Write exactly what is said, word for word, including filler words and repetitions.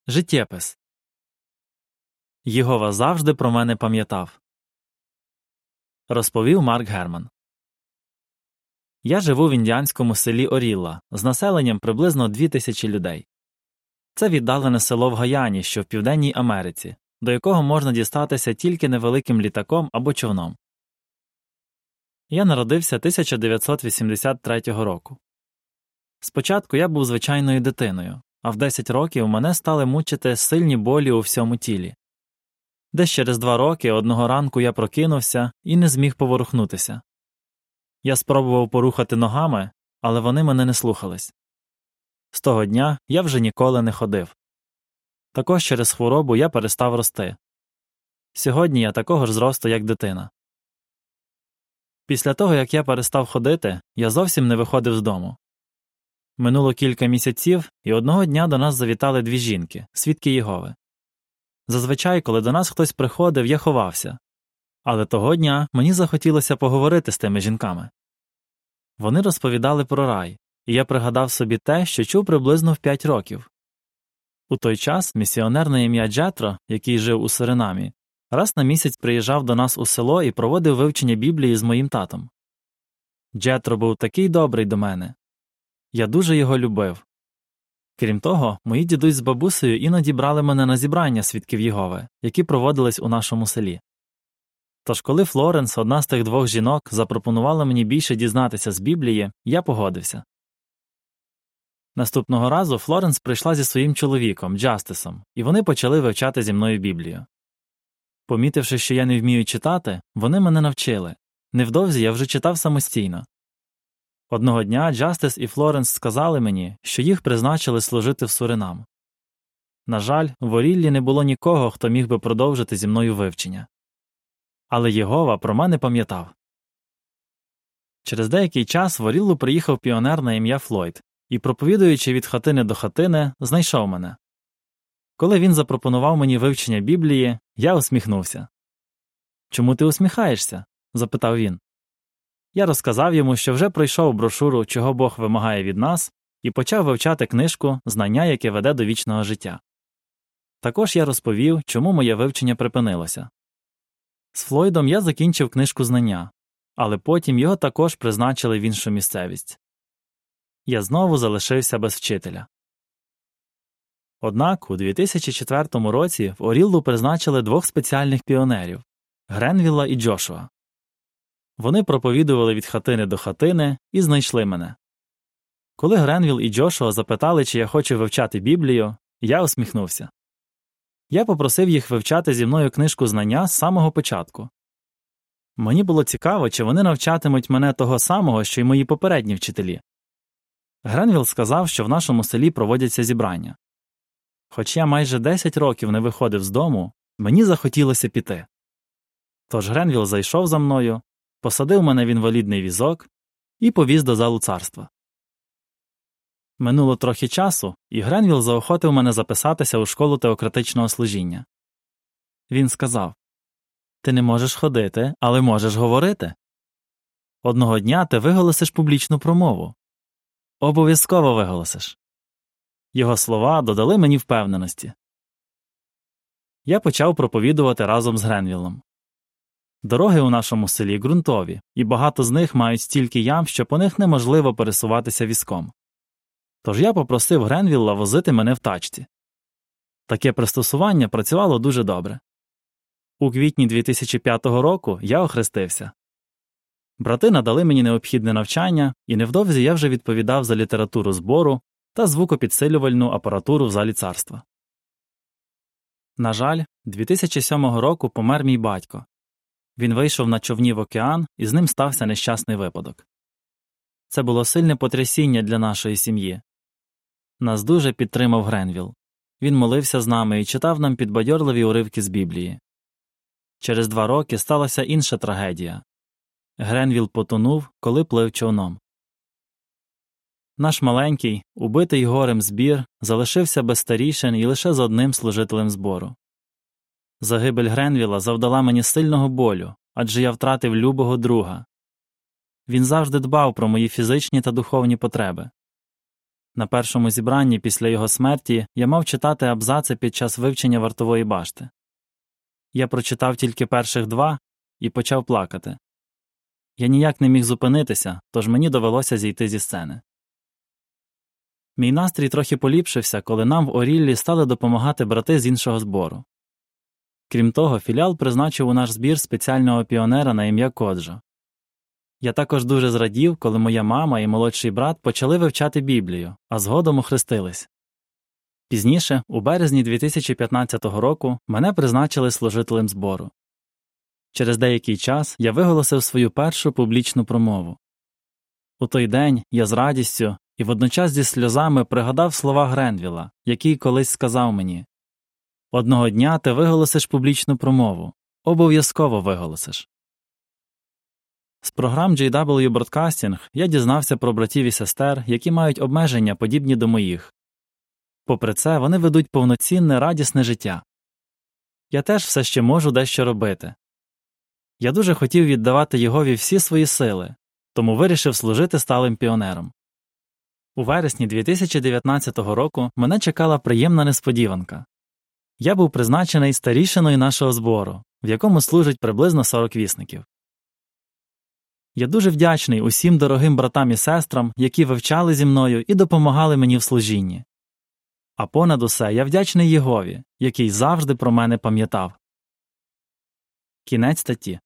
Життєпис. Єгова завжди про мене пам'ятав. Розповів Марк Герман. Я живу в індіанському селі Орілла з населенням приблизно дві тисячі людей. Це віддалене село в Гаяні, що в Південній Америці, до якого можна дістатися тільки невеликим літаком або човном. Я народився тисяча дев'ятсот вісімдесят третього року. Спочатку я був звичайною дитиною, а в десять років мене стали мучити сильні болі у всьому тілі. Десь через два роки одного ранку я прокинувся і не зміг поворухнутися. Я спробував порухати ногами, але вони мене не слухались. З того дня я вже ніколи не ходив. Також через хворобу я перестав рости. Сьогодні я такого ж зросту, як дитина. Після того, як я перестав ходити, я зовсім не виходив з дому. Минуло кілька місяців, і одного дня до нас завітали дві жінки, свідки Єгови. Зазвичай, коли до нас хтось приходив, я ховався. Але того дня мені захотілося поговорити з тими жінками. Вони розповідали про рай, і я пригадав собі те, що чув приблизно в п'ять років. У той час місіонер на ім'я Джетро, який жив у Суринамі, раз на місяць приїжджав до нас у село і проводив вивчення Біблії з моїм татом. Джетро був такий добрий до мене. Я дуже його любив. Крім того, мої дідусь з бабусею іноді брали мене на зібрання свідків Єгови, які проводились у нашому селі. Тож коли Флоренс, одна з тих двох жінок, запропонувала мені більше дізнатися з Біблії, я погодився. Наступного разу Флоренс прийшла зі своїм чоловіком, Джастисом, і вони почали вивчати зі мною Біблію. Помітивши, що я не вмію читати, вони мене навчили. Невдовзі я вже читав самостійно. Одного дня Джастис і Флоренс сказали мені, що їх призначили служити в Суринам. На жаль, в Оріллі не було нікого, хто міг би продовжити зі мною вивчення. Але Єгова про мене пам'ятав. Через деякий час в Оріллу приїхав піонер на ім'я Флойд і, проповідуючи від хатини до хатини, знайшов мене. Коли він запропонував мені вивчення Біблії, я усміхнувся. «Чому ти усміхаєшся?» – запитав він. Я розказав йому, що вже пройшов брошуру «Чого Бог вимагає від нас» і почав вивчати книжку «Знання, яке веде до вічного життя». Також я розповів, чому моє вивчення припинилося. З Флойдом я закінчив книжку «Знання», але потім його також призначили в іншу місцевість. Я знову залишився без вчителя. Однак у дві тисячі четвертому році в Оріллу призначили двох спеціальних піонерів – Гренвілла і Джошуа. Вони проповідували від хатини до хатини і знайшли мене. Коли Гренвіл і Джошуа запитали, чи я хочу вивчати Біблію, я усміхнувся. Я попросив їх вивчати зі мною книжку «Знання» з самого початку. Мені було цікаво, чи вони навчатимуть мене того самого, що й мої попередні вчителі. Гренвіл сказав, що в нашому селі проводяться зібрання. Хоч я майже десять років не виходив з дому, мені захотілося піти. Тож Гренвіл зайшов за мною, посадив мене в інвалідний візок і повіз до залу царства. Минуло трохи часу, і Гренвіл заохотив мене записатися у школу теократичного служіння. Він сказав: «Ти не можеш ходити, але можеш говорити. Одного дня ти виголосиш публічну промову. Обов'язково виголосиш». Його слова додали мені впевненості. Я почав проповідувати разом з Гренвіллом. Дороги у нашому селі ґрунтові, і багато з них мають стільки ям, що по них неможливо пересуватися візком. Тож я попросив Гренвілла возити мене в тачці. Таке пристосування працювало дуже добре. У квітні дві тисячі п'ятого року я охрестився. Брати надали мені необхідне навчання, і невдовзі я вже відповідав за літературу збору та звукопідсилювальну апаратуру в залі царства. На жаль, дві тисячі сьомого року помер мій батько. Він вийшов на човні в океан, і з ним стався нещасний випадок. Це було сильне потрясіння для нашої сім'ї. Нас дуже підтримав Гренвіл. Він молився з нами і читав нам підбадьорливі уривки з Біблії. Через два роки сталася інша трагедія. Гренвіл потонув, коли плив човном. Наш маленький, убитий горем збір залишився без старішин і лише з одним служителем збору. Загибель Гренвіла завдала мені сильного болю, адже я втратив любого друга. Він завжди дбав про мої фізичні та духовні потреби. На першому зібранні після його смерті я мав читати абзаци під час вивчення вартової башти. Я прочитав тільки перших два і почав плакати. Я ніяк не міг зупинитися, тож мені довелося зійти зі сцени. Мій настрій трохи поліпшився, коли нам в Оріллі стали допомагати брати з іншого збору. Крім того, філіал призначив у наш збір спеціального піонера на ім'я Коджо. Я також дуже зрадів, коли моя мама і молодший брат почали вивчати Біблію, а згодом охрестились. Пізніше, у березні дві тисячі п'ятнадцятого року, мене призначили служителем збору. Через деякий час я виголосив свою першу публічну промову. У той день я з радістю і водночас зі сльозами пригадав слова Гренвілла, який колись сказав мені: «Одного дня ти виголосиш публічну промову. Обов'язково виголосиш». З програм джей дабл ю Broadcasting я дізнався про братів і сестер, які мають обмеження, подібні до моїх. Попри це, вони ведуть повноцінне, радісне життя. Я теж все ще можу дещо робити. Я дуже хотів віддавати Єгові всі свої сили, тому вирішив служити сталим піонером. У вересні дві тисячі дев'ятнадцятого року мене чекала приємна несподіванка. Я був призначений старішиною нашого збору, в якому служить приблизно сорок вісників. Я дуже вдячний усім дорогим братам і сестрам, які вивчали зі мною і допомагали мені в служінні. А понад усе я вдячний Єгові, який завжди про мене пам'ятав. Кінець статті.